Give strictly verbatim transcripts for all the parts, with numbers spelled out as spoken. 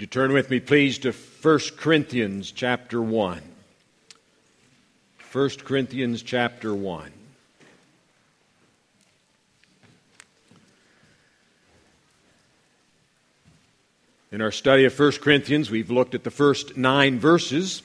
Would you turn with me, please, to First Corinthians chapter one. First Corinthians chapter one. In our study of First Corinthians, we've looked at the first nine verses.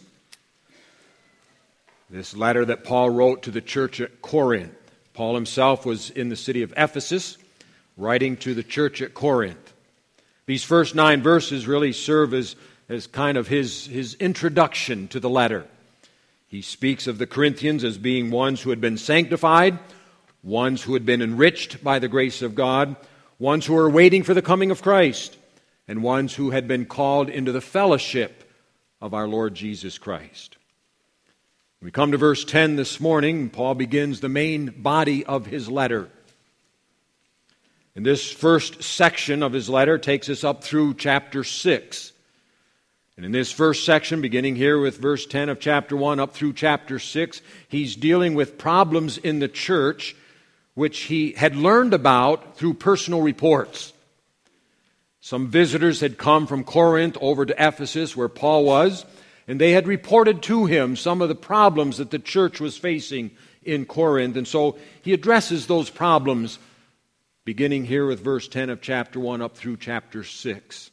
This letter that Paul wrote to the church at Corinth. Paul himself was in the city of Ephesus, writing to the church at Corinth. These first nine verses really serve as, as kind of his, his introduction to the letter. He speaks of the Corinthians as being ones who had been sanctified, ones who had been enriched by the grace of God, ones who were waiting for the coming of Christ, and ones who had been called into the fellowship of our Lord Jesus Christ. We come to verse ten this morning. Paul begins the main body of his letter. And this first section of his letter takes us up through chapter six. And in this first section, beginning here with verse ten of chapter one up through chapter six, he's dealing with problems in the church which he had learned about through personal reports. Some visitors had come from Corinth over to Ephesus, where Paul was, and they had reported to him some of the problems that the church was facing in Corinth. And so he addresses those problems, beginning here with verse ten of chapter one up through chapter six.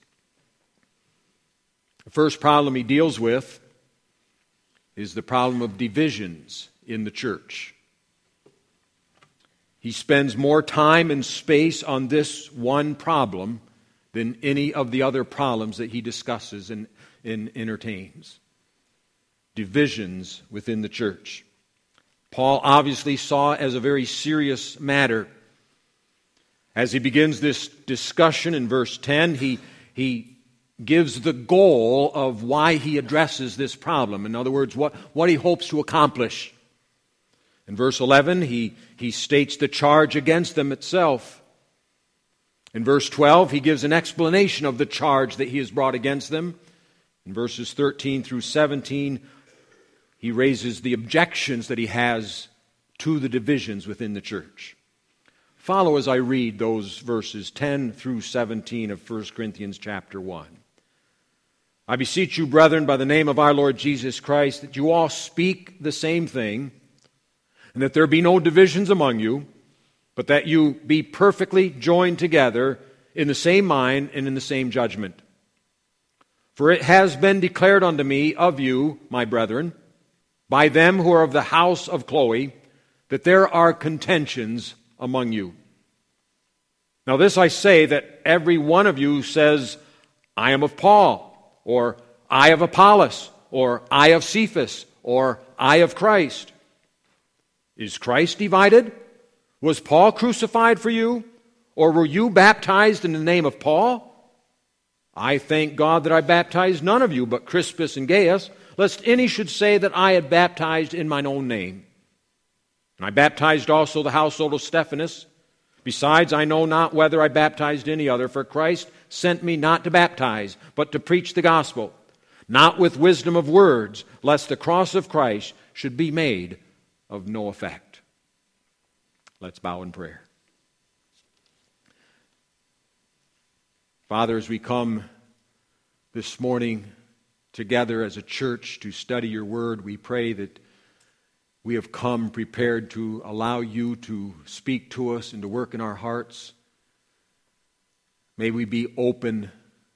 The first problem he deals with is the problem of divisions in the church. He spends more time and space on this one problem than any of the other problems that he discusses and, and entertains. Divisions within the church. Paul obviously saw it as a very serious matter. As he begins this discussion in verse ten, he, he gives the goal of why he addresses this problem. In other words, what, what he hopes to accomplish. In verse eleven, he, he states the charge against them itself. In verse twelve, he gives an explanation of the charge that he has brought against them. In verses thirteen through seventeen, he raises the objections that he has to the divisions within the church. Follow as I read those verses ten through seventeen of First Corinthians chapter one. I beseech you, brethren, by the name of our Lord Jesus Christ, that you all speak the same thing, and that there be no divisions among you, but that you be perfectly joined together in the same mind and in the same judgment. For it has been declared unto me of you, my brethren, by them who are of the house of Chloe, that there are contentions among you. Now this I say, that every one of you says, I am of Paul, or I of Apollos, or I of Cephas, or I of Christ. Is Christ divided? Was Paul crucified for you? Or were you baptized in the name of Paul? I thank God that I baptized none of you but Crispus and Gaius, lest any should say that I had baptized in mine own name. And I baptized also the household of Stephanas. Besides, I know not whether I baptized any other, for Christ sent me not to baptize, but to preach the gospel, not with wisdom of words, lest the cross of Christ should be made of no effect. Let's bow in prayer. Father, as we come this morning together as a church to study your word, we pray that we have come prepared to allow you to speak to us and to work in our hearts. May we be open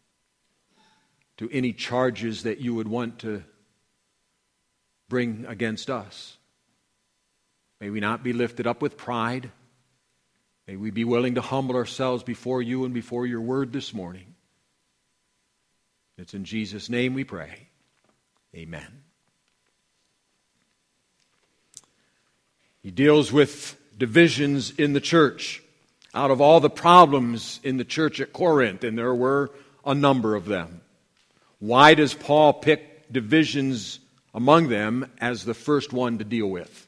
to any charges that you would want to bring against us. May we not be lifted up with pride. May we be willing to humble ourselves before you and before your word this morning. It's in Jesus' name we pray. Amen. He deals with divisions in the church. Out of all the problems in the church at Corinth, and there were a number of them, why does Paul pick divisions among them as the first one to deal with?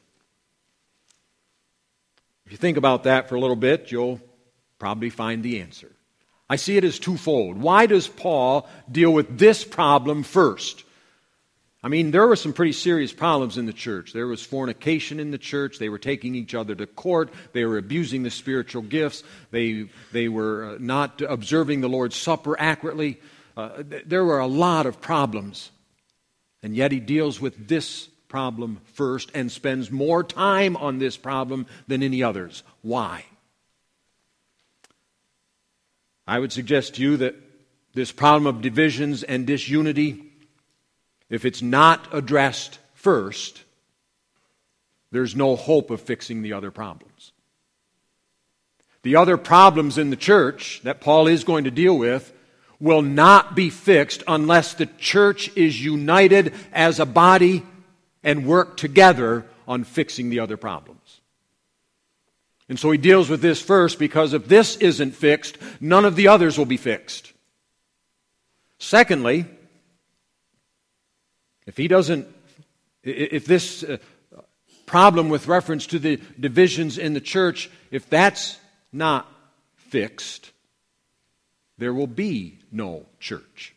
If you think about that for a little bit, you'll probably find the answer. I see it as twofold. Why does Paul deal with this problem first? I mean, there were some pretty serious problems in the church. There was fornication in the church. They were taking each other to court. They were abusing the spiritual gifts. They, they were not observing the Lord's Supper accurately. Uh, Uh, th- there were a lot of problems, and yet he deals with this problem first and spends more time on this problem than any others. Why? I would suggest to you that this problem of divisions and disunity, if it's not addressed first, there's no hope of fixing the other problems. The other problems in the church that Paul is going to deal with will not be fixed unless the church is united as a body and work together on fixing the other problems. And so he deals with this first, because if this isn't fixed, none of the others will be fixed. Secondly, if he doesn't, if this uh, problem with reference to the divisions in the church, if that's not fixed, there will be no church.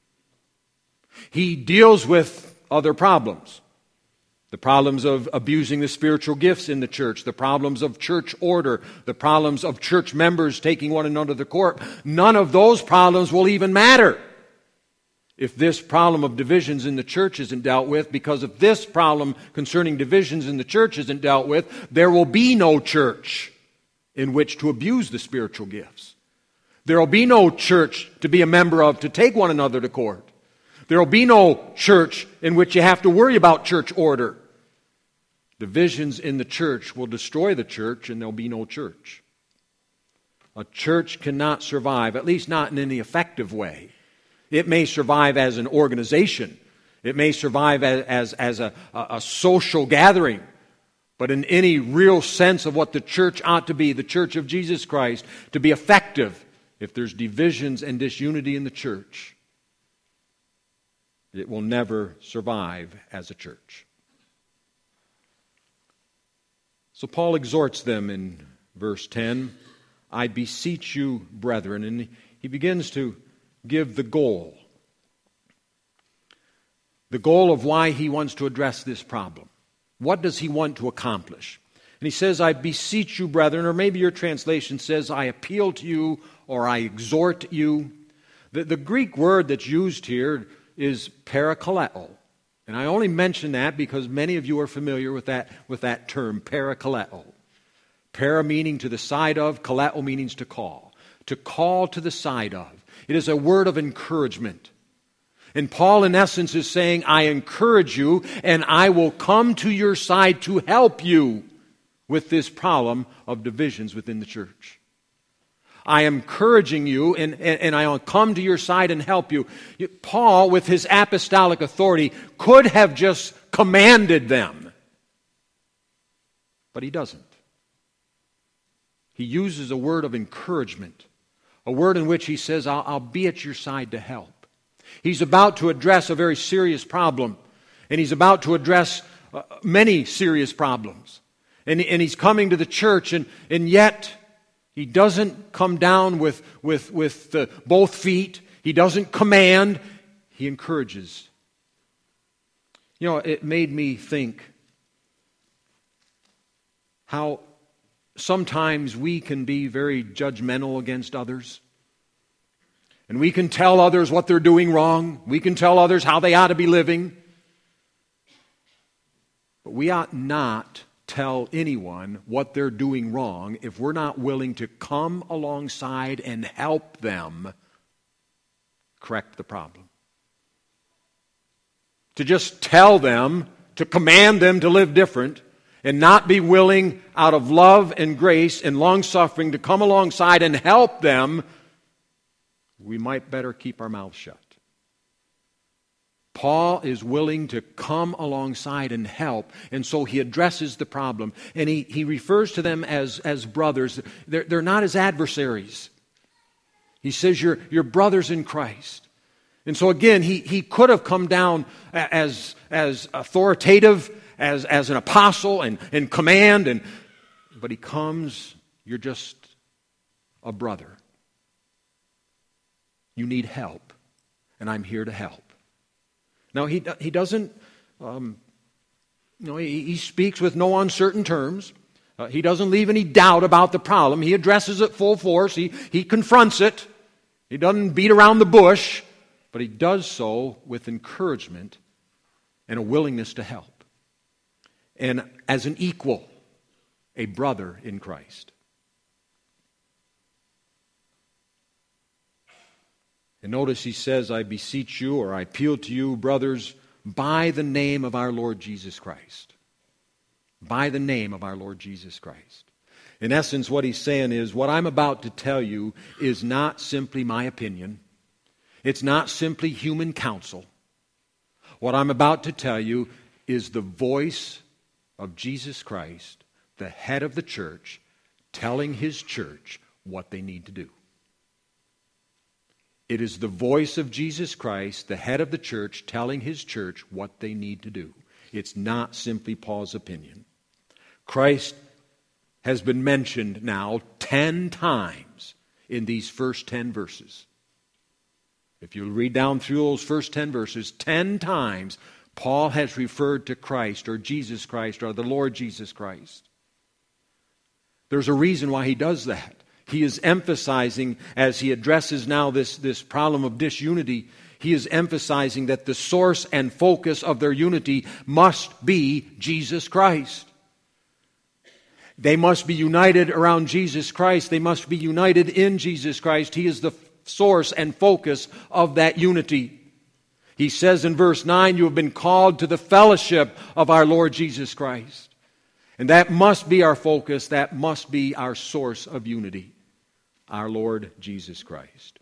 He deals with other problems. The problems of abusing the spiritual gifts in the church, the problems of church order, the problems of church members taking one another to court. None of those problems will even matter if this problem of divisions in the church isn't dealt with, because if this problem concerning divisions in the church isn't dealt with, there will be no church in which to abuse the spiritual gifts. There will be no church to be a member of to take one another to court. There will be no church in which you have to worry about church order. Divisions in the church will destroy the church, and there'll be no church. A church cannot survive, at least not in any effective way. It may survive as an organization. It may survive as, as, as a, a social gathering. But in any real sense of what the church ought to be, the church of Jesus Christ, to be effective, if there's divisions and disunity in the church, it will never survive as a church. So Paul exhorts them in verse ten, I beseech you, brethren, and he begins to give the goal. The goal of why he wants to address this problem. What does he want to accomplish? And he says, I beseech you, brethren, or maybe your translation says, I appeal to you, or I exhort you. The, the Greek word that's used here is parakaleo. And I only mention that because many of you are familiar with that, with that term, parakaleo. Para meaning to the side of, kaleo means to call. To call to the side of. It is a word of encouragement. And Paul, in essence, is saying, I encourage you, and I will come to your side to help you with this problem of divisions within the church. I am encouraging you, and, and, and I will come to your side and help you. Paul, with his apostolic authority, could have just commanded them. But he doesn't. He uses a word of encouragement, a word in which he says, I'll, I'll be at your side to help. He's about to address a very serious problem, and he's about to address uh, many serious problems. And, and he's coming to the church, and, and yet he doesn't come down with, with, with uh, both feet. He doesn't command. He encourages. You know, it made me think how sometimes we can be very judgmental against others. And we can tell others what they're doing wrong. We can tell others how they ought to be living. But we ought not tell anyone what they're doing wrong if we're not willing to come alongside and help them correct the problem. To just tell them, to command them to live different, and not be willing out of love and grace and long-suffering to come alongside and help them, we might better keep our mouths shut. Paul is willing to come alongside and help, and so he addresses the problem, and he, he refers to them as, as brothers. They're, they're not his adversaries. He says, you're, you're brothers in Christ. And so again, he, he could have come down as, as authoritative, as, as an apostle, and, and command, and, but he comes, you're just a brother. You need help, and I'm here to help. Now, he he doesn't, um, you know, he, he speaks with no uncertain terms. Uh, he doesn't leave any doubt about the problem. He addresses it full force. He, he confronts it. He doesn't beat around the bush. but he does so with encouragement and a willingness to help. And as an equal, a brother in Christ. And notice he says, I beseech you, or I appeal to you, brothers, by the name of our Lord Jesus Christ. By the name of our Lord Jesus Christ. In essence, what he's saying is, what I'm about to tell you is not simply my opinion. It's not simply human counsel. What I'm about to tell you is the voice of Jesus Christ, the head of the church, telling his church what they need to do. It is the voice of Jesus Christ, the head of the church, telling his church what they need to do. It's not simply Paul's opinion. Christ has been mentioned now ten times in these first ten verses. If you read down through those first ten verses, ten times Paul has referred to Christ or Jesus Christ or the Lord Jesus Christ. There's a reason why he does that. He is emphasizing, as he addresses now this, this problem of disunity, he is emphasizing that the source and focus of their unity must be Jesus Christ. They must be united around Jesus Christ. They must be united in Jesus Christ. He is the source and focus of that unity. He says in verse nine, you have been called to the fellowship of our Lord Jesus Christ. And that must be our focus. That must be our source of unity. Our Lord Jesus Christ.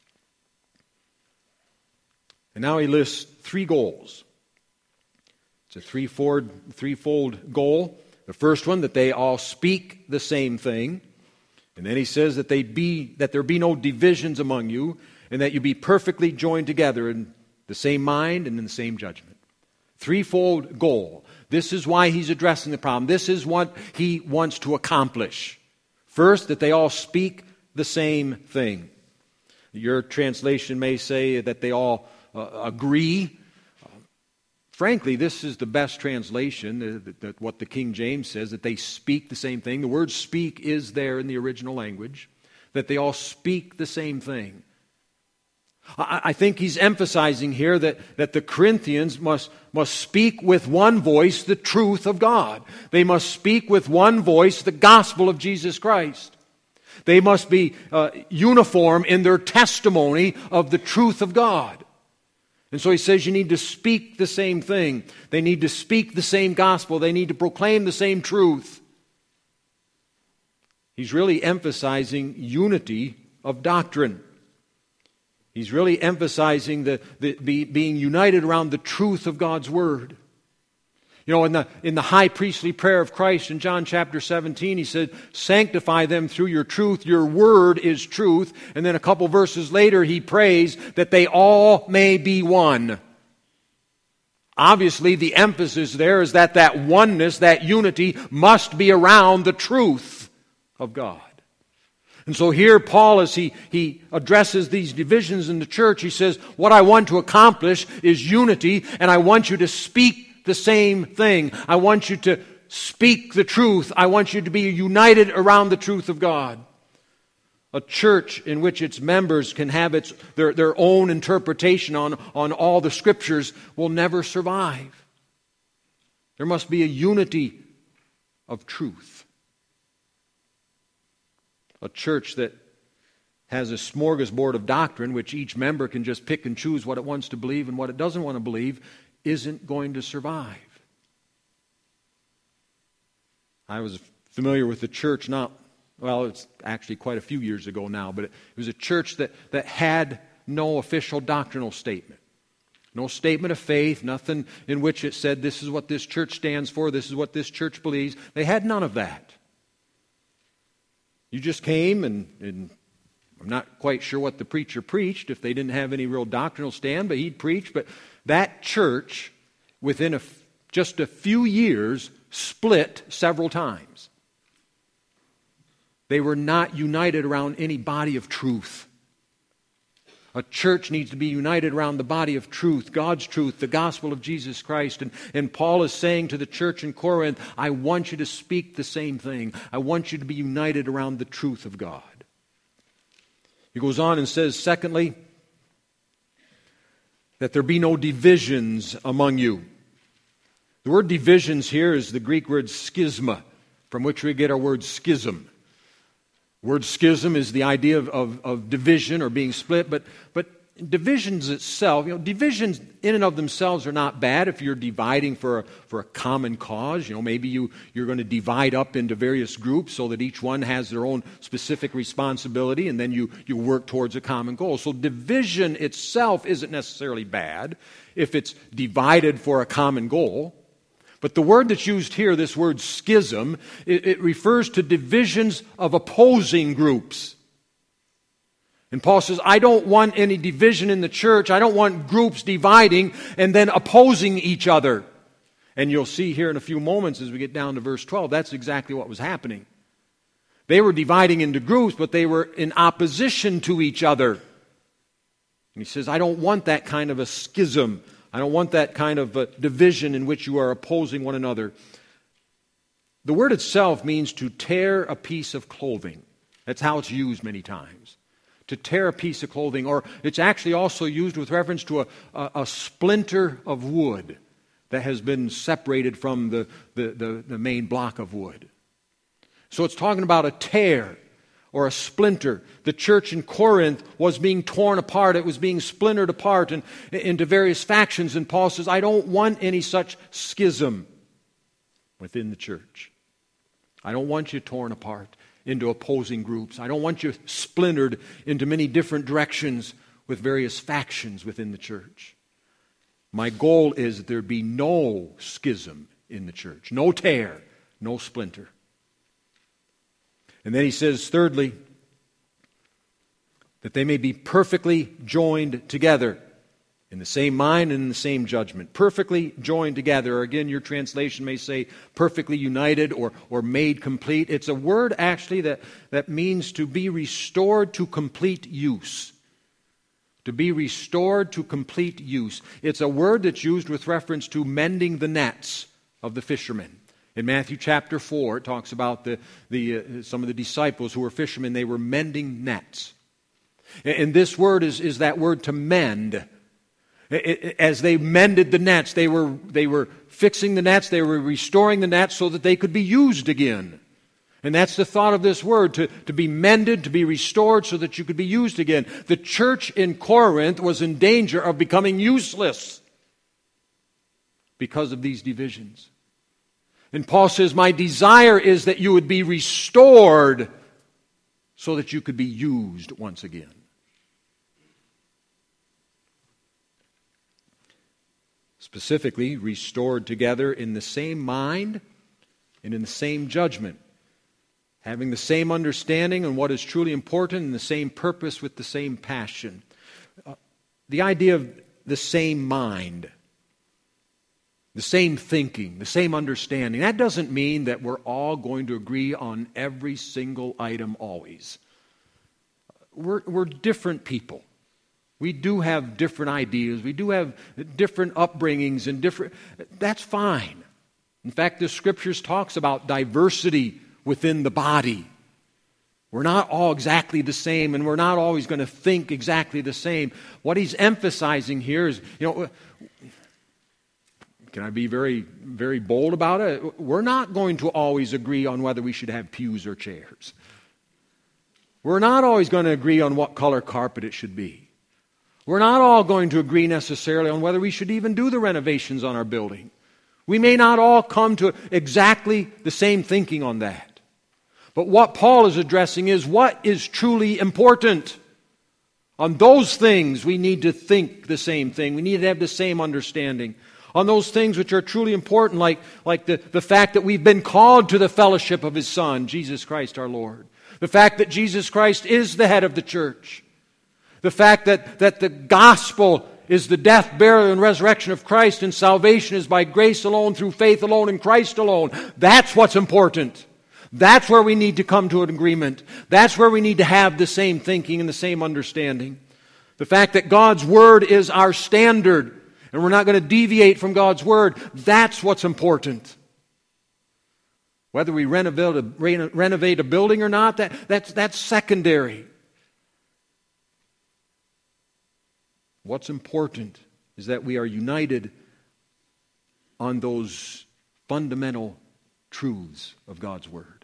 And now he lists three goals. It's a threefold, threefold goal. The first one, that they all speak the same thing. And then he says that they be that there be no divisions among you, and that you be perfectly joined together in the same mind and in the same judgment. Threefold goal. This is why he's addressing the problem. This is what he wants to accomplish. First, that they all speak the same thing. Your translation may say that they all uh, agree. Uh, frankly, this is the best translation, uh, that, that what the King James says, that they speak the same thing. The word speak is there in the original language, that they all speak the same thing. I, I think he's emphasizing here that, that the Corinthians must, must speak with one voice the truth of God. They must speak with one voice the gospel of Jesus Christ. They must be uh, uniform in their testimony of the truth of God. And so he says you need to speak the same thing. They need to speak the same gospel. They need to proclaim the same truth. He's really emphasizing unity of doctrine. He's really emphasizing the, the, the being united around the truth of God's Word. You know, in the, in the high priestly prayer of Christ in John chapter seventeen, he said, sanctify them through your truth. Your word is truth. And then a couple verses later, he prays that they all may be one. Obviously, the emphasis there is that that oneness, that unity, must be around the truth of God. And so here, Paul, as he, he addresses these divisions in the church, he says, what I want to accomplish is unity, and I want you to speak the same thing. I want you to speak the truth. I want you to be united around the truth of God. A church in which its members can have its their, their own interpretation on, on all the Scriptures will never survive. There must be a unity of truth. A church that has a smorgasbord of doctrine, which each member can just pick and choose what it wants to believe and what it doesn't want to believe, isn't going to survive. I was familiar with the church not, well, it's actually quite a few years ago now, but it was a church that, that had no official doctrinal statement. No statement of faith, nothing in which it said this is what this church stands for, this is what this church believes. They had none of that. You just came and, and I'm not quite sure what the preacher preached, if they didn't have any real doctrinal stand, but he'd preach. But that church, within a, just a few years, split several times. They were not united around any body of truth. A church needs to be united around the body of truth, God's truth, the gospel of Jesus Christ. And, and Paul is saying to the church in Corinth, I want you to speak the same thing. I want you to be united around the truth of God. He goes on and says, secondly, that there be no divisions among you. The word divisions here is the Greek word schisma, from which we get our word schism. The word schism is the idea of, of, of division or being split, but, but divisions itself, you know, divisions in and of themselves are not bad if you're dividing for a, for a common cause. You know, maybe you, you're going to divide up into various groups so that each one has their own specific responsibility, and then you, you work towards a common goal. So division itself isn't necessarily bad if it's divided for a common goal. But the word that's used here, this word schism, it, it refers to divisions of opposing groups. And Paul says, I don't want any division in the church. I don't want groups dividing and then opposing each other. And you'll see here in a few moments as we get down to verse twelve, that's exactly what was happening. They were dividing into groups, but they were in opposition to each other. And he says, I don't want that kind of a schism. I don't want that kind of a division in which you are opposing one another. The word itself means to tear a piece of clothing. That's how it's used many times. To tear a piece of clothing, or it's actually also used with reference to a, a, a splinter of wood that has been separated from the, the, the, the main block of wood. So it's talking about a tear or a splinter. The church in Corinth was being torn apart. It was being splintered apart and, into various factions. And Paul says, I don't want any such schism within the church. I don't want you torn apart into opposing groups. I don't want you splintered into many different directions with various factions within the church. My goal is that there be no schism in the church, no tear, no splinter. And then he says, thirdly, that they may be perfectly joined together in the same mind and in the same judgment. Perfectly joined together. Or again, your translation may say perfectly united or, or made complete. It's a word actually that, that means to be restored to complete use. To be restored to complete use. It's a word that's used with reference to mending the nets of the fishermen. In Matthew chapter four, it talks about the, the, uh, some of the disciples who were fishermen. They were mending nets. And, and this word is, is that word to mend. As they mended the nets, they were, they were fixing the nets, they were restoring the nets so that they could be used again. And that's the thought of this word, to, to be mended, to be restored so that you could be used again. The church in Corinth was in danger of becoming useless because of these divisions. And Paul says, my desire is that you would be restored so that you could be used once again. Specifically, restored together in the same mind and in the same judgment, having the same understanding on what is truly important and the same purpose with the same passion. Uh, the idea of the same mind, the same thinking, the same understanding, that doesn't mean that we're all going to agree on every single item always. We're, we're different people. We do have different ideas. We do have different upbringings and different... That's fine. In fact, the Scriptures talks about diversity within the body. We're not all exactly the same, and we're not always going to think exactly the same. What he's emphasizing here is, you know, can I be very, very bold about it? We're not going to always agree on whether we should have pews or chairs. We're not always going to agree on what color carpet it should be. We're not all going to agree necessarily on whether we should even do the renovations on our building. We may not all come to exactly the same thinking on that. But what Paul is addressing is what is truly important. On those things, we need to think the same thing. We need to have the same understanding. On those things which are truly important, like, like the, the fact that we've been called to the fellowship of His Son, Jesus Christ our Lord. The fact that Jesus Christ is the head of the church. The fact that, that the gospel is the death, burial, and resurrection of Christ, and salvation is by grace alone, through faith alone, in Christ alone. That's what's important. That's where we need to come to an agreement. That's where we need to have the same thinking and the same understanding. The fact that God's Word is our standard, and we're not going to deviate from God's Word, that's what's important. Whether we renovate a, renovate a building or not, that, that's, that's secondary. What's important is that we are united on those fundamental truths of God's Word.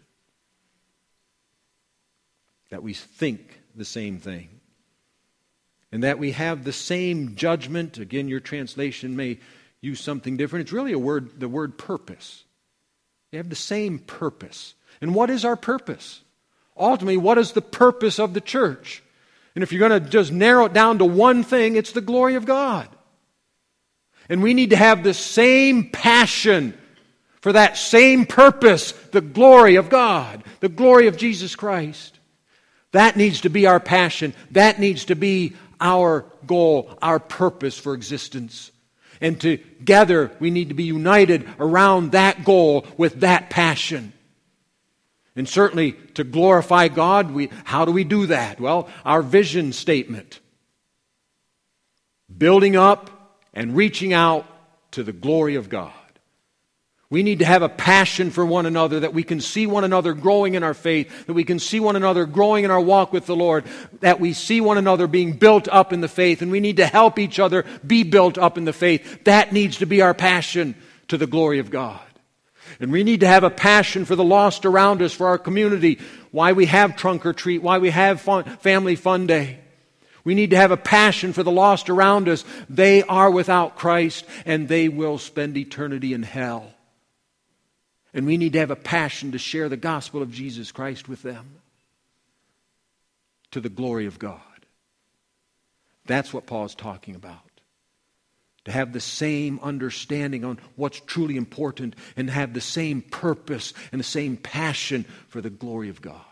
That we think the same thing. And that we have the same judgment. Again, your translation may use something different. It's really a word, the word purpose. We have the same purpose. And what is our purpose? Ultimately, what is the purpose of the church? And if you're going to just narrow it down to one thing, it's the glory of God. And we need to have the same passion for that same purpose, the glory of God, the glory of Jesus Christ. That needs to be our passion. That needs to be our goal, our purpose for existence. And together we need to be united around that goal with that passion. And certainly to glorify God, we, how do we do that? Well, our vision statement. Building up and reaching out to the glory of God. We need to have a passion for one another, that we can see one another growing in our faith, that we can see one another growing in our walk with the Lord, that we see one another being built up in the faith, and we need to help each other be built up in the faith. That needs to be our passion to the glory of God. And we need to have a passion for the lost around us, for our community, why we have Trunk or Treat, why we have fun, Family Fun Day. We need to have a passion for the lost around us. They are without Christ, and they will spend eternity in hell. And we need to have a passion to share the gospel of Jesus Christ with them, to the glory of God. That's what Paul's talking about. To have the same understanding on what's truly important, and have the same purpose and the same passion for the glory of God.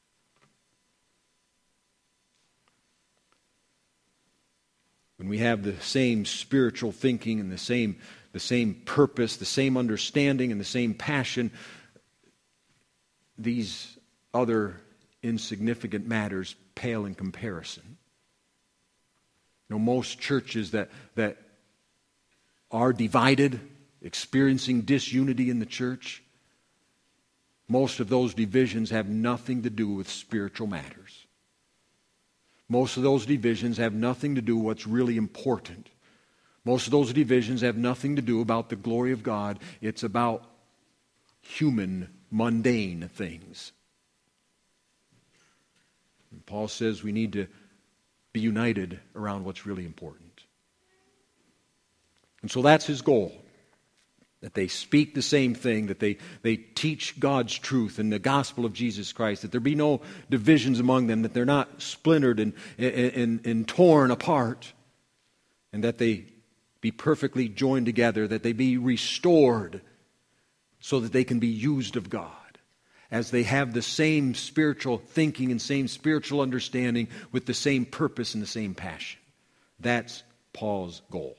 When we have the same spiritual thinking and the same, the same purpose, the same understanding and the same passion, these other insignificant matters pale in comparison. You know, most churches that, that are divided, experiencing disunity in the church, most of those divisions have nothing to do with spiritual matters. Most of those divisions have nothing to do with what's really important. Most of those divisions have nothing to do about the glory of God. It's about human, mundane things. And Paul says we need to be united around what's really important. And so that's his goal. That they speak the same thing, that they, they teach God's truth and the gospel of Jesus Christ, that there be no divisions among them, that they're not splintered and, and, and torn apart, and that they be perfectly joined together, that they be restored so that they can be used of God, as they have the same spiritual thinking and same spiritual understanding with the same purpose and the same passion. That's Paul's goal.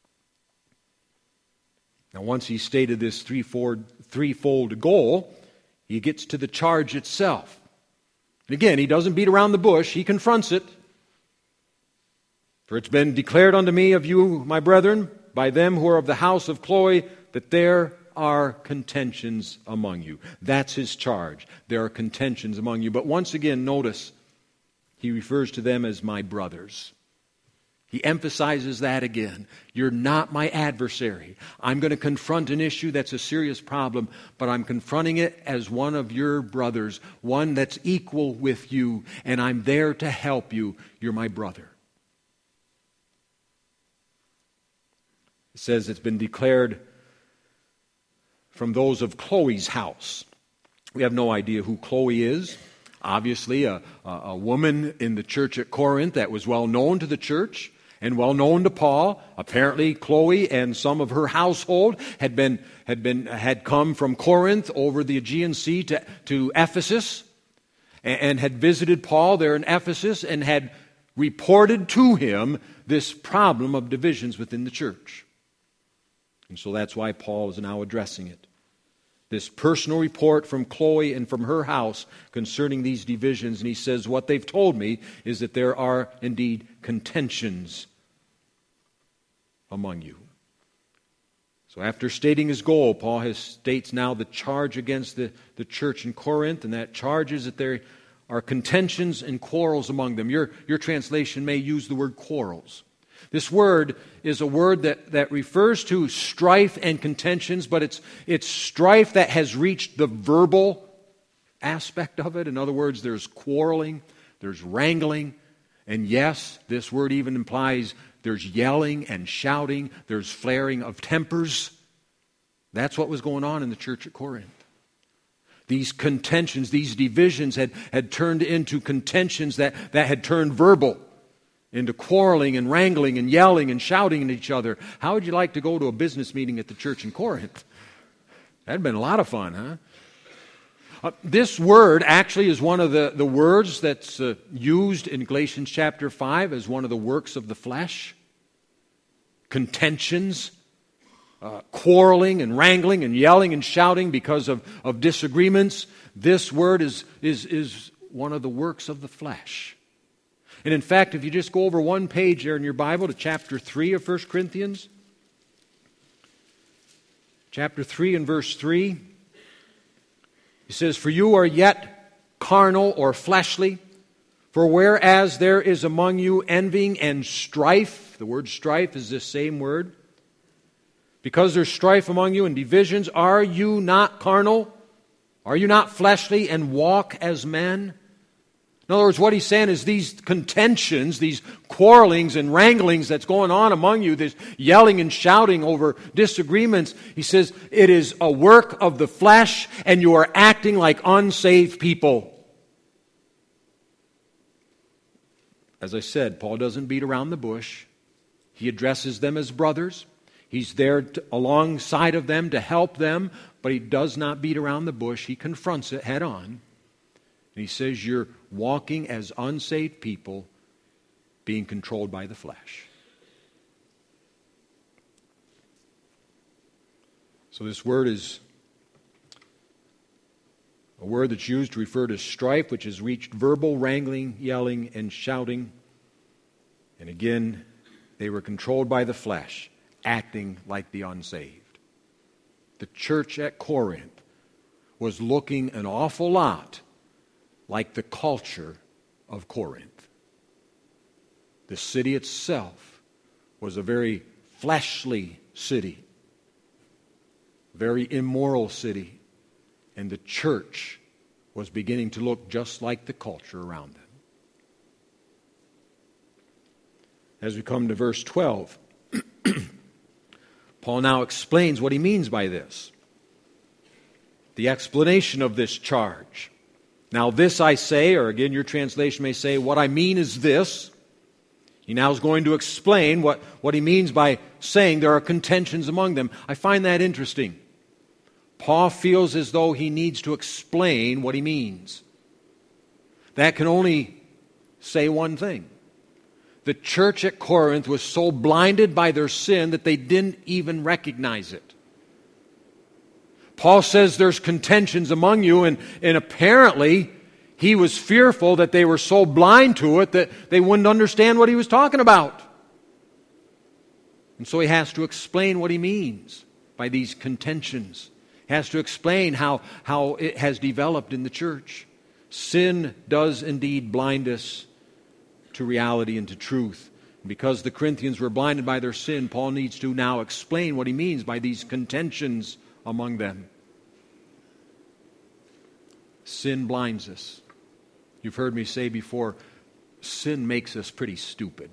Now, once he stated this threefold, threefold goal, he gets to the charge itself. And again, he doesn't beat around the bush. He confronts it. For it's been declared unto me of you, my brethren, by them who are of the house of Chloe, that there are contentions among you. That's his charge. There are contentions among you. But once again, notice, he refers to them as my brothers. He emphasizes that again. You're not my adversary. I'm going to confront an issue that's a serious problem, but I'm confronting it as one of your brothers, one that's equal with you, and I'm there to help you. You're my brother. It says it's been declared from those of Chloe's house. We have no idea who Chloe is. Obviously, a, a, a woman in the church at Corinth that was well known to the church and well known to Paul. Apparently, Chloe and some of her household had been had been had come from Corinth over the Aegean Sea to, to Ephesus, and, and had visited Paul there in Ephesus and had reported to him this problem of divisions within the church. And so that's why Paul is now addressing it. This personal report from Chloe and from her house concerning these divisions. And he says, what they've told me is that there are indeed contentions among you. So after stating his goal, Paul has states now the charge against the, the church in Corinth, and that charge is that there are contentions and quarrels among them. Your, your translation may use the word quarrels. This word is a word that, that refers to strife and contentions, but it's, it's strife that has reached the verbal aspect of it. In other words, there's quarreling, there's wrangling, and yes, this word even implies there's yelling and shouting, there's flaring of tempers. That's what was going on in the church at Corinth. These contentions, these divisions had, had turned into contentions that, that had turned verbal, into quarreling and wrangling and yelling and shouting at each other. How would you like to go to a business meeting at the church in Corinth? That'd been a lot of fun, huh? Uh, this word actually is one of the, the words that's uh, used in Galatians chapter five as one of the works of the flesh. Contentions, uh, quarreling and wrangling and yelling and shouting because of, of disagreements. This word is, is, is one of the works of the flesh. And in fact, if you just go over one page there in your Bible to chapter three of First Corinthians, chapter three and verse three, he says, "For you are yet carnal or fleshly, for whereas there is among you envying and strife," the word strife is this same word, "because there's strife among you and divisions, are you not carnal? Are you not fleshly and walk as men?" In other words, what he's saying is these contentions, these quarrelings and wranglings that's going on among you, this yelling and shouting over disagreements, he says it is a work of the flesh and you are acting like unsaved people. As I said, Paul doesn't beat around the bush. He addresses them as brothers. He's there to, alongside of them to help them, but he does not beat around the bush. He confronts it head on. And he says you're walking as unsaved people being controlled by the flesh. So this word is a word that's used to refer to strife, which has reached verbal wrangling, yelling, and shouting. And again, they were controlled by the flesh, acting like the unsaved. The church at Corinth was looking an awful lot like the culture of Corinth. The city itself was a very fleshly city, very immoral city, and the church was beginning to look just like the culture around them. As we come to verse twelve, Paul now explains what he means by this. The explanation of this charge. "Now this I say," or again your translation may say, "what I mean is this." He now is going to explain what, what he means by saying there are contentions among them. I find that interesting. Paul feels as though he needs to explain what he means. That can only say one thing. The church at Corinth was so blinded by their sin that they didn't even recognize it. Paul says there's contentions among you, and, and apparently he was fearful that they were so blind to it that they wouldn't understand what he was talking about. And so he has to explain what he means by these contentions. He has to explain how, how it has developed in the church. Sin does indeed blind us to reality and to truth. Because the Corinthians were blinded by their sin, Paul needs to now explain what he means by these contentions among them. Sin blinds us. You've heard me say before, sin makes us pretty stupid.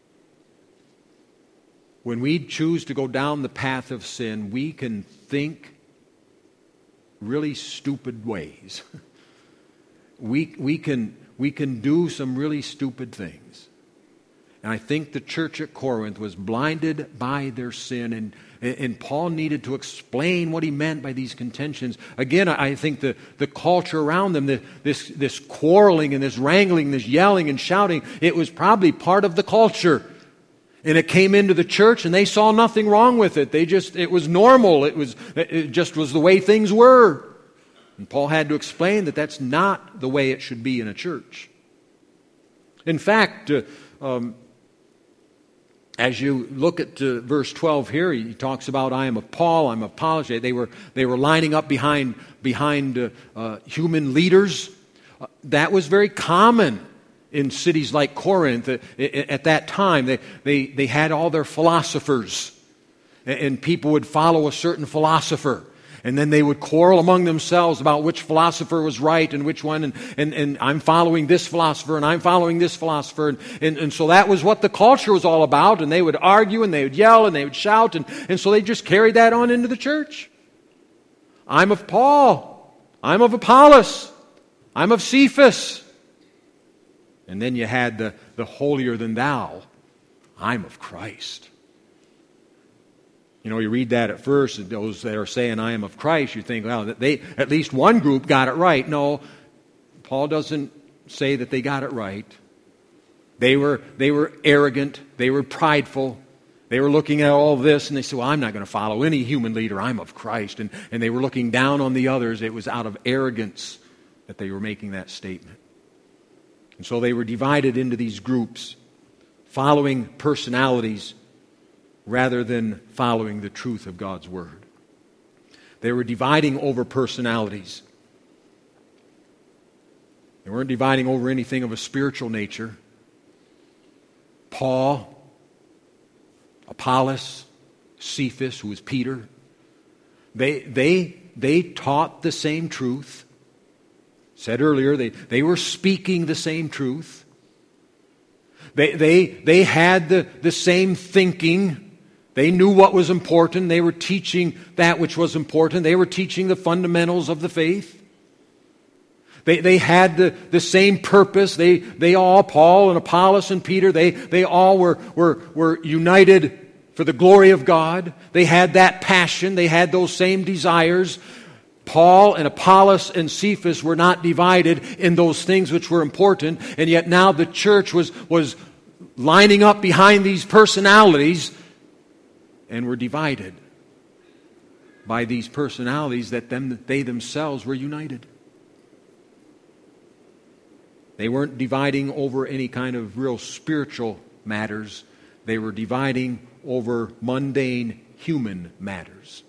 When we choose to go down the path of sin, we can think really stupid ways. we, we, can, we can do some really stupid things. And I think the church at Corinth was blinded by their sin, and, and Paul needed to explain what he meant by these contentions. Again, I think the, the culture around them, the, this, this quarreling and this wrangling, this yelling and shouting, it was probably part of the culture. And it came into the church and they saw nothing wrong with it. They just, it was normal. It was, it just was the way things were. And Paul had to explain that that's not the way it should be in a church. In fact, uh, um, as you look at uh, verse twelve here, he talks about, "I am of Paul, I'm of Apollos." They were they were lining up behind behind uh, uh, human leaders. Uh, that was very common in cities like Corinth, at that time, they, they, they had all their philosophers. And people would follow a certain philosopher. And then they would quarrel among themselves about which philosopher was right and which one. And, and, and I'm following this philosopher and I'm following this philosopher. And, and, and so that was what the culture was all about. And they would argue and they would yell and they would shout. And, and so they just carried that on into the church. I'm of Paul. I'm of Apollos. I'm of Cephas. And then you had the, the holier than thou. I'm of Christ. You know, you read that at first, and those that are saying, I am of Christ, you think, well, they, at least one group got it right. No, Paul doesn't say that they got it right. They were, they were arrogant. They were prideful. They were looking at all this, and they said, well, I'm not going to follow any human leader. I'm of Christ. And, and they were looking down on the others. It was out of arrogance that they were making that statement. And so they were divided into these groups, following personalities rather than following the truth of God's Word. They were dividing over personalities. They weren't dividing over anything of a spiritual nature. Paul, Apollos, Cephas, who was Peter, they, they, they taught the same truth. Said earlier, they, they were speaking the same truth. They, they, they had the, the same thinking. They knew what was important. They were teaching that which was important. They were teaching the fundamentals of the faith. They, they had the, the same purpose. They, they all, Paul and Apollos and Peter, they, they all were, were, were united for the glory of God. They had that passion. They had those same desires. Paul and Apollos and Cephas were not divided in those things which were important, and yet now the church was, was lining up behind these personalities and were divided by these personalities that them, they themselves were united. They weren't dividing over any kind of real spiritual matters. They were dividing over mundane human matters.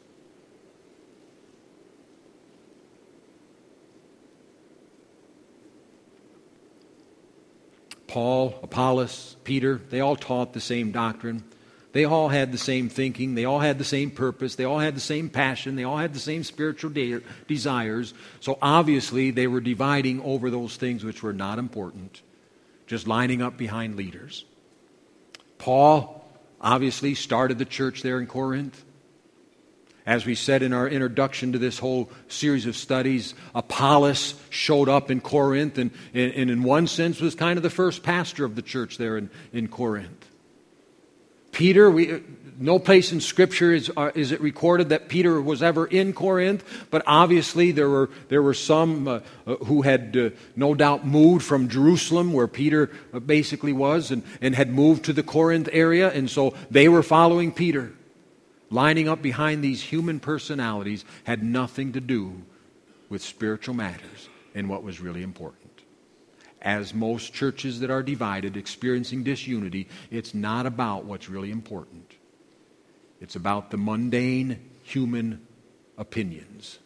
Paul, Apollos, Peter, they all taught the same doctrine. They all had the same thinking. They all had the same purpose. They all had the same passion. They all had the same spiritual de- desires. So obviously they were dividing over those things which were not important, just lining up behind leaders. Paul obviously started the church there in Corinth. As we said in our introduction to this whole series of studies, Apollos showed up in Corinth and, and in one sense was kind of the first pastor of the church there in, in Corinth. Peter, we, no place in Scripture is, uh, is it recorded that Peter was ever in Corinth, but obviously there were there were some uh, uh, who had uh, no doubt moved from Jerusalem, where Peter uh, basically was, and, and had moved to the Corinth area, and so they were following Peter. Lining up behind these human personalities had nothing to do with spiritual matters and what was really important. As most churches that are divided, experiencing disunity, it's not about what's really important. It's about the mundane human opinions.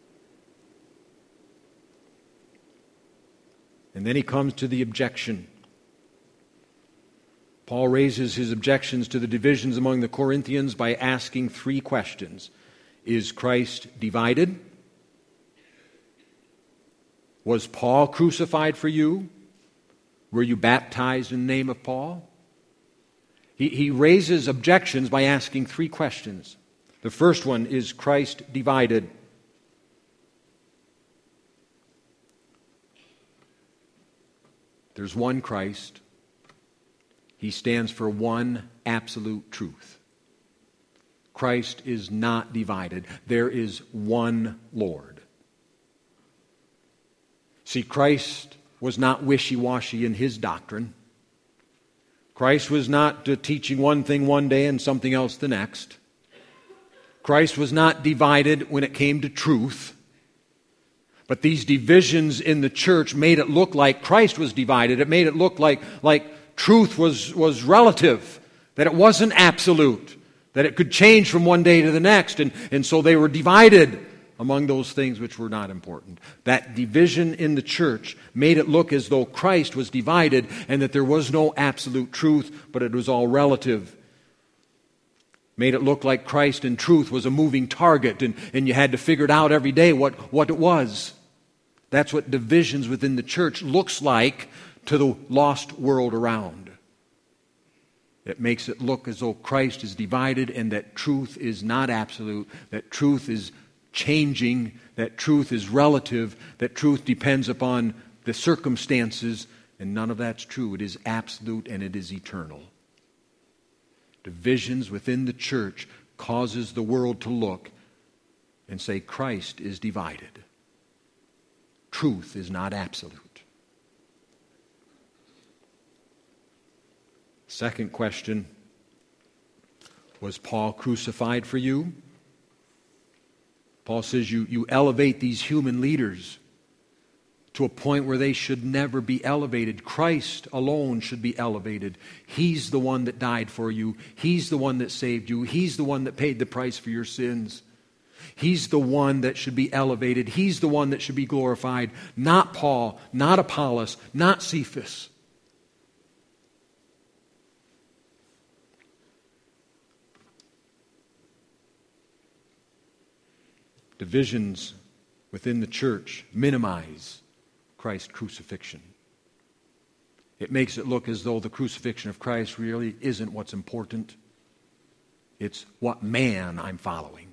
And then he comes to the objection. Paul raises his objections to the divisions among the Corinthians by asking three questions. Is Christ divided? Was Paul crucified for you? Were you baptized in the name of Paul? He, he raises objections by asking three questions. The first one, is Christ divided? There's one Christ. He stands for one absolute truth. Christ is not divided. There is one Lord. See, Christ was not wishy-washy in his doctrine. Christ was not uh, teaching one thing one day and something else the next. Christ was not divided when it came to truth. But these divisions in the church made it look like Christ was divided. It made it look like, like truth was, was relative, that it wasn't absolute, that it could change from one day to the next. And, and so they were divided among those things which were not important. That division in the church made it look as though Christ was divided and that there was no absolute truth, but it was all relative. Made it look like Christ in truth was a moving target, and, and you had to figure it out every day what, what it was. That's what divisions within the church looks like to the lost world around. It makes it look as though Christ is divided and that truth is not absolute, that truth is changing, that truth is relative, that truth depends upon the circumstances, and none of that's true. It is absolute and it is eternal. Divisions within the church causes the world to look and say Christ is divided. Truth is not absolute. Second question, was Paul crucified for you? Paul says you, you elevate these human leaders to a point where they should never be elevated. Christ alone should be elevated. He's the one that died for you. He's the one that saved you. He's the one that paid the price for your sins. He's the one that should be elevated. He's the one that should be glorified. Not Paul, not Apollos, not Cephas. Divisions within the church minimize Christ's crucifixion. It makes it look as though the crucifixion of Christ really isn't what's important. It's what man I'm following.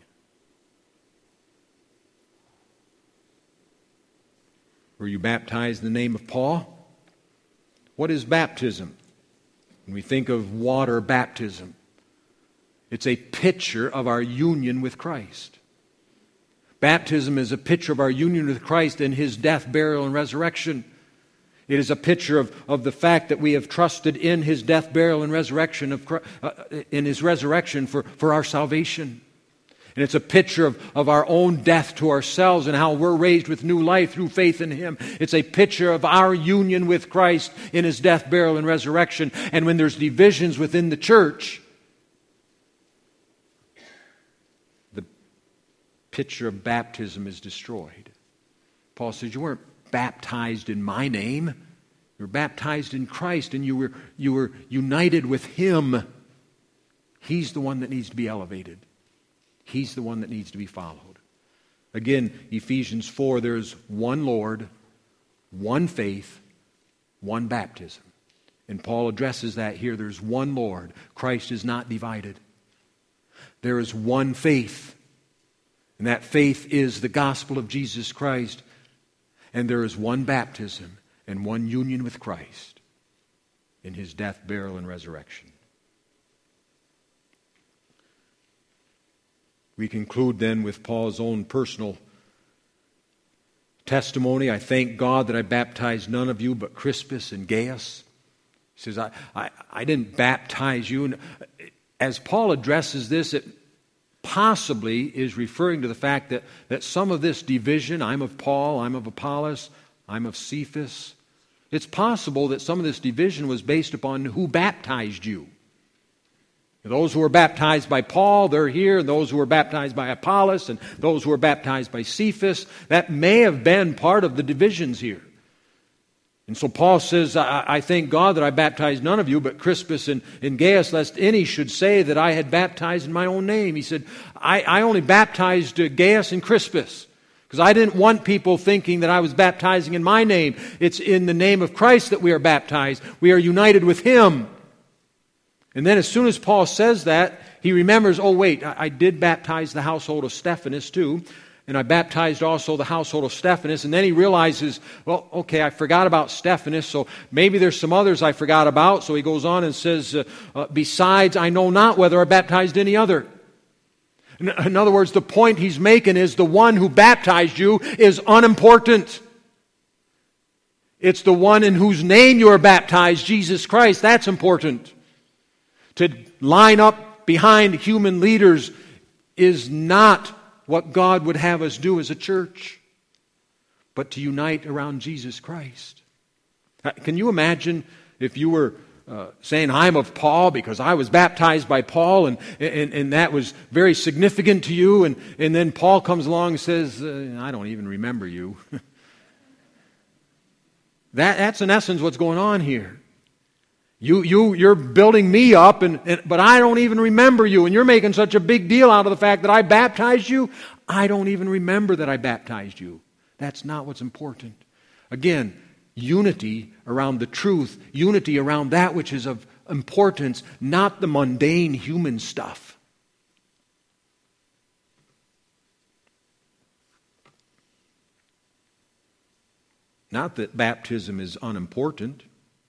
Were you baptized in the name of Paul? What is baptism? When we think of water baptism, it's a picture of our union with Christ. Baptism is a picture of our union with Christ in His death, burial, and resurrection. It is a picture of, of the fact that we have trusted in His death, burial, and resurrection, of, uh, in His resurrection for, for our salvation. And it's a picture of, of our own death to ourselves and how we're raised with new life through faith in Him. It's a picture of our union with Christ in His death, burial, and resurrection. And when there's divisions within the church, the picture of baptism is destroyed. Paul says, you weren't baptized in my name. You were baptized in Christ, and you were, you were united with Him. He's the one that needs to be elevated. He's the one that needs to be followed. Again, Ephesians four, there's one Lord, one faith, one baptism. And Paul addresses that here. There's one Lord. Christ is not divided. There is one faith. And that faith is the gospel of Jesus Christ. And there is one baptism and one union with Christ in His death, burial, and resurrection. We conclude then with Paul's own personal testimony. I thank God that I baptized none of you but Crispus and Gaius. He says, I, I, I didn't baptize you. And as Paul addresses this, it possibly is referring to the fact that, that some of this division, I'm of Paul, I'm of Apollos, I'm of Cephas. It's possible that some of this division was based upon who baptized you. Those who were baptized by Paul, they're here. Those who were baptized by Apollos and those who were baptized by Cephas, that may have been part of the divisions here. And so Paul says, I, I thank God that I baptized none of you but Crispus and, and Gaius, lest any should say that I had baptized in my own name. He said, I, I only baptized uh, Gaius and Crispus because I didn't want people thinking that I was baptizing in my name. It's in the name of Christ that we are baptized. We are united with Him. And then as soon as Paul says that, he remembers, oh wait, I, I did baptize the household of Stephanas too. And I baptized also the household of Stephanas. And then he realizes, well, okay, I forgot about Stephanas, so maybe there's some others I forgot about. So he goes on and says, uh, uh, besides, I know not whether I baptized any other. In, in other words, the point he's making is the one who baptized you is unimportant. It's the one in whose name you are baptized, Jesus Christ. That's important. To line up behind human leaders is not what God would have us do as a church, but to unite around Jesus Christ. Can you imagine if you were uh, saying, I'm of Paul because I was baptized by Paul, and, and, and that was very significant to you. And, and then Paul comes along and says, uh, I don't even remember you. that, that's in essence what's going on here. You, you, you're building me up, and, and but I don't even remember you, and you're making such a big deal out of the fact that I baptized you. I don't even remember that I baptized you. That's not what's important. Again, unity around the truth, unity around that which is of importance, not the mundane human stuff. Not that baptism is unimportant.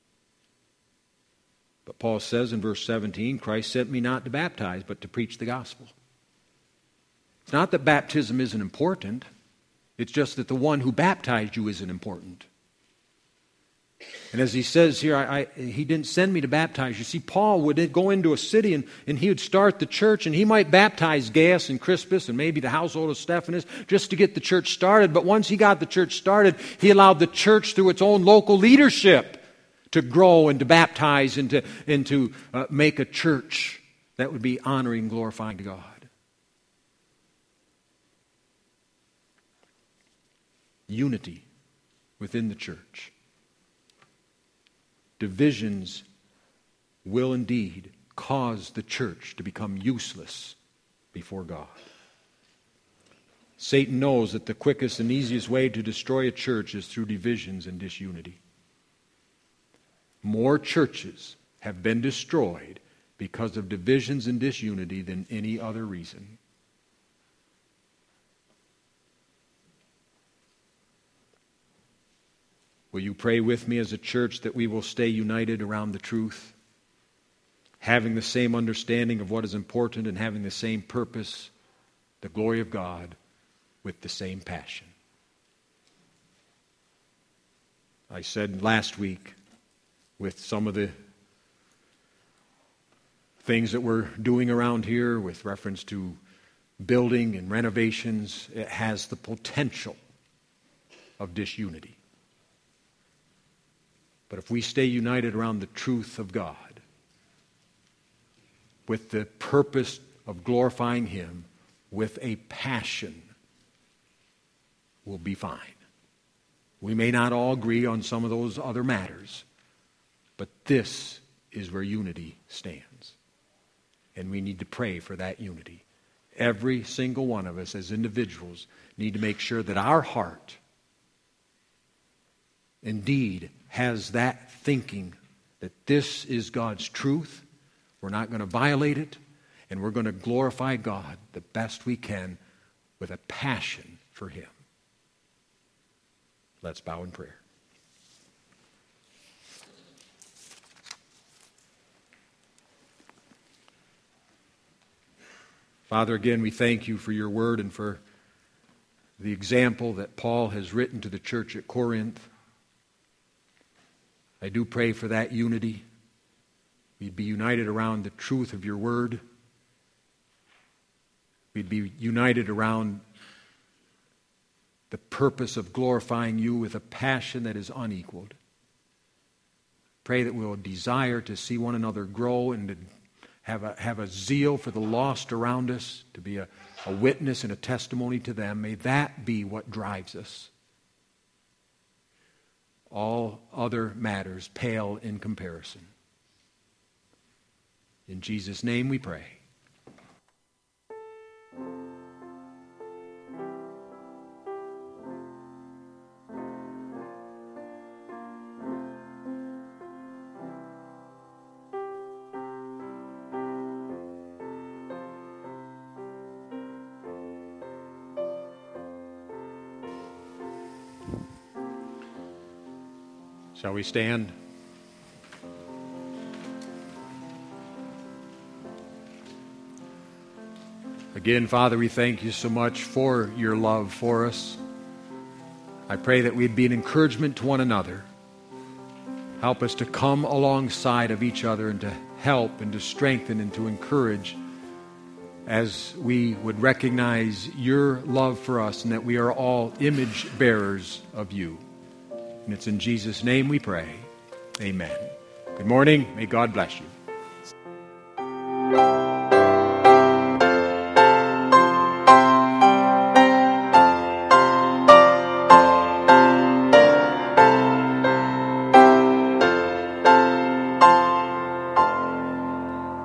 But Paul says in verse seventeen, Christ sent me not to baptize, but to preach the gospel. It's not that baptism isn't important. It's just that the one who baptized you isn't important. And as he says here, I, I, he didn't send me to baptize you. See, Paul would go into a city and, and he would start the church, and he might baptize Gaius and Crispus and maybe the household of Stephanas just to get the church started. But once he got the church started, he allowed the church through its own local leadership to grow and to baptize and to, and to uh, make a church that would be honoring and glorifying to God. Unity within the church. Divisions will indeed cause the church to become useless before God. Satan knows that the quickest and easiest way to destroy a church is through divisions and disunity. More churches have been destroyed because of divisions and disunity than any other reason. Will you pray with me as a church that we will stay united around the truth, having the same understanding of what is important and having the same purpose, the glory of God, with the same passion? I said last week, with some of the things that we're doing around here with reference to building and renovations, it has the potential of disunity. But if we stay united around the truth of God, with the purpose of glorifying Him, with a passion, we'll be fine. We may not all agree on some of those other matters, but this is where unity stands. And we need to pray for that unity. Every single one of us as individuals need to make sure that our heart indeed has that thinking that this is God's truth. We're not going to violate it, and we're going to glorify God the best we can with a passion for Him. Let's bow in prayer. Father, again, we thank you for your word and for the example that Paul has written to the church at Corinth. I do pray for that unity. We'd be united around the truth of your word. We'd be united around the purpose of glorifying you with a passion that is unequaled. Pray that we'll desire to see one another grow and to have a, have a zeal for the lost around us, to be a, a witness and a testimony to them. May that be what drives us. All other matters pale in comparison. In Jesus' name we pray. Shall we stand? Again, Father, we thank you so much for your love for us. I pray that we'd be an encouragement to one another. Help us to come alongside of each other and to help and to strengthen and to encourage as we would recognize your love for us and that we are all image bearers of you. And it's in Jesus' name we pray. Amen. Good morning. May God bless you.